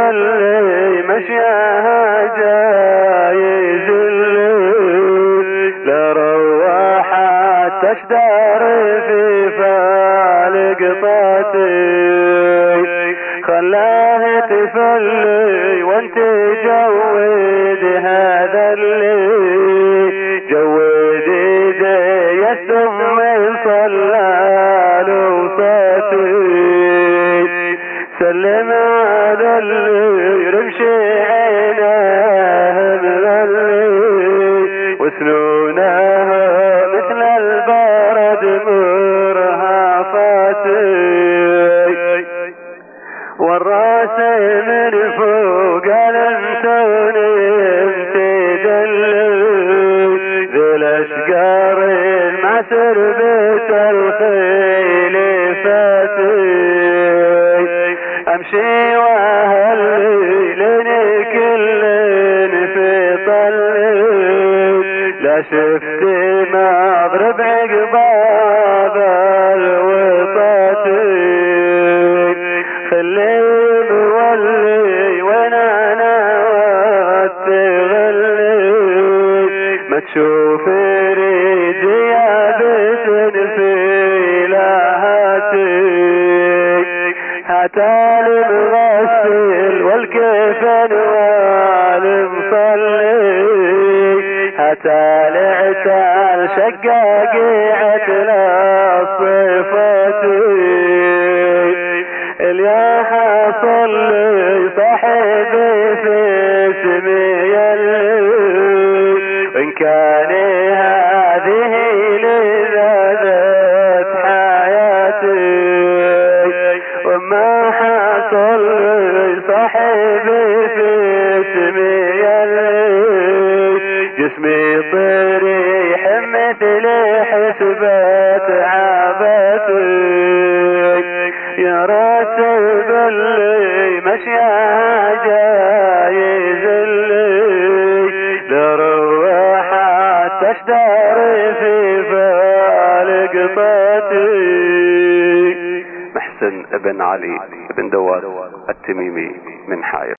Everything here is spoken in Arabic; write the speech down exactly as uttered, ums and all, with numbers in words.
تفلي مشياها جايز اللي لروحت تشدر في فالقطاتي خلاه تفلي وانت جود هذا اللي جودي زي الثم صلى لوصاتي سلم على اللي رمشي عيناه من اللي وسنونها مثل البرد مرهفاتي والراس من فوق الانتوني امتدلي ذي الاشقار مع سربة الخيل فاتي امشي واهلي لين كل في طلي لا شفت ما اضرب عقباب الوطاتي خلي مولي وانا ناوت تغلي ما تشوف ريدي يابس في لهاتي حتى المغسل والكفن والمصلي حتى العتال شقاقيعة لصفاتي اليا حصل لي صاحبي في اسمي يلي وان كان هذه لذات حياتي وما حصل لي صاحبي في اسمي يلي جسمي طريح مثل حسبة عابتي يا راتب اللي مشيها جايز اللي لروحت تشدر في فالقطاتي. محسن ابن علي ابن دواس التميمي من حائط.